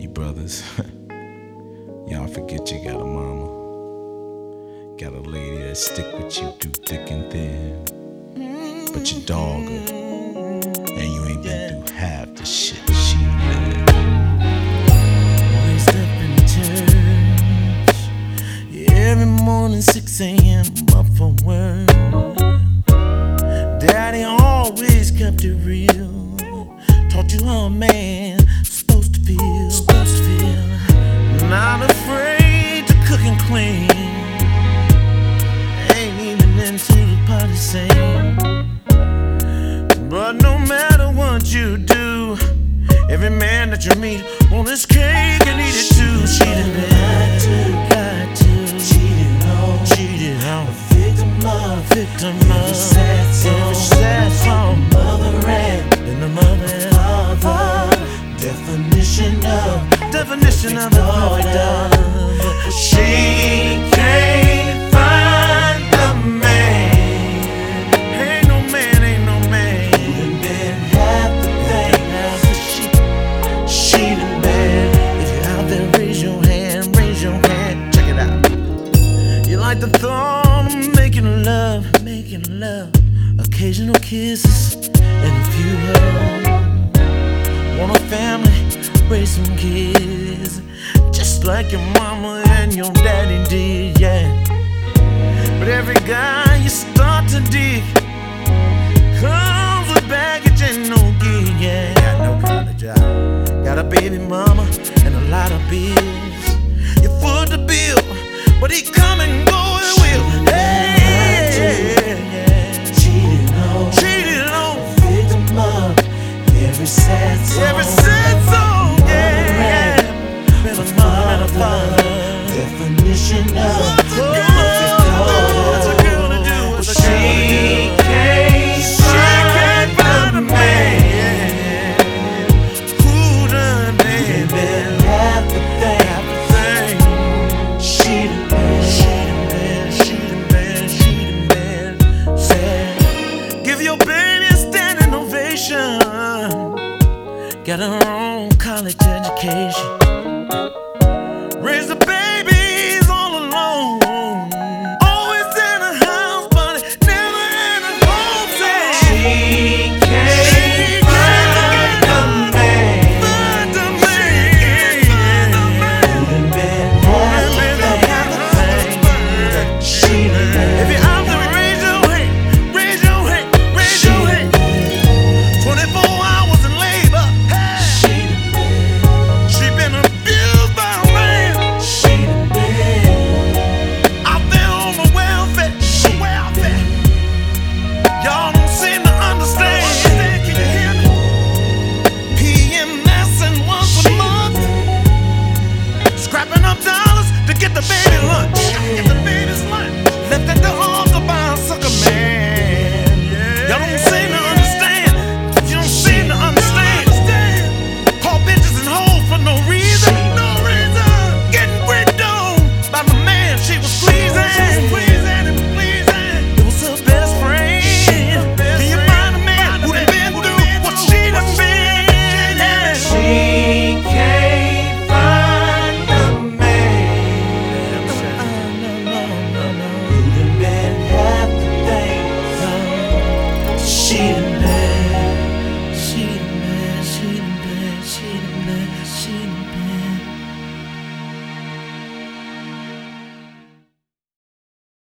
You brothers, y'all forget you got a mama. Got a lady that stick with you through thick and thin. But you dog her, and you ain't been through half the shit she lived. Always up in church, yeah, every morning 6 a.m. up for work. Daddy always kept it real, taught you how a man supposed to feel. Not afraid to cook and clean, ain't even into the party scene. But no matter what you do, every man that you meet want his cake and eat it too. She done lied to, cheated on, victim of every sad song, mother and the mother and father. Definition of the perfect love. She can't find a man. Ain't no man. Wouldn't been half the thing. She done been. If you're out there, raise your hand. Check it out. You like the thought of making love. Occasional kisses and a few hugs. Want a family, raise some kids, just like your mama and your daddy did, yeah. But every guy you start to dig comes with baggage and no gig, yeah. Got no kind of job, got a baby mama and a lot of bills. You foot the bill, but he come and go at will. Cheating on, victim of every sad song, yeah. Been a mother and a father. Definition of what's a girl to do? She can't find a man who done been half the thing. She done been said. Give your baby a standing ovation. Got her own college education. Raised a baby